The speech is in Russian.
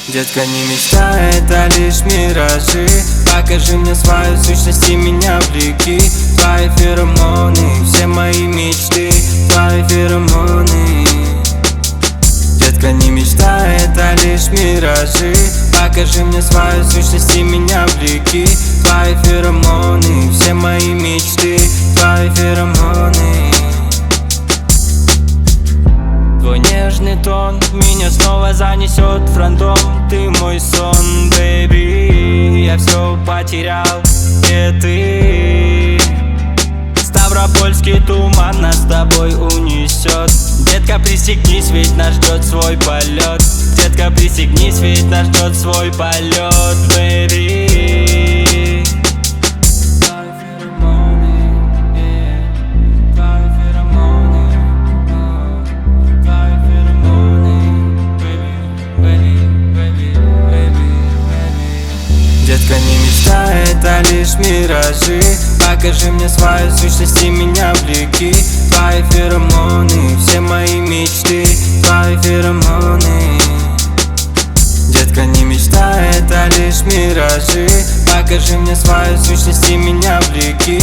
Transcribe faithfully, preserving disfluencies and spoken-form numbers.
Детка, не мечта, это лишь миражи. Покажи мне свою сущность и меня влеки. Твои феромоны, все мои мечты. Твои феромоны. Детка, не мечта, это лишь миражи. Покажи мне свою сущность и меня влеки. Твои феромоны, все мои мечты. Твои феромоны. Твой нежный тон меня снова занесет в рандом. Ты мой сон, бэйби. Я все потерял, и ты. Ставропольский туман нас с тобой унесет. Детка, пристегнись, ведь нас ждет свой полет. Детка, пристегнись, ведь нас ждет свой полет, бэйби. Детка, не мечта, это лишь миражи. Покажи мне свою сущность и меня влеки. Твои феромоны, все мои мечты. Твои феромоны. Детка, не мечта, это лишь миражи. Покажи мне свою сущность и меня влеки.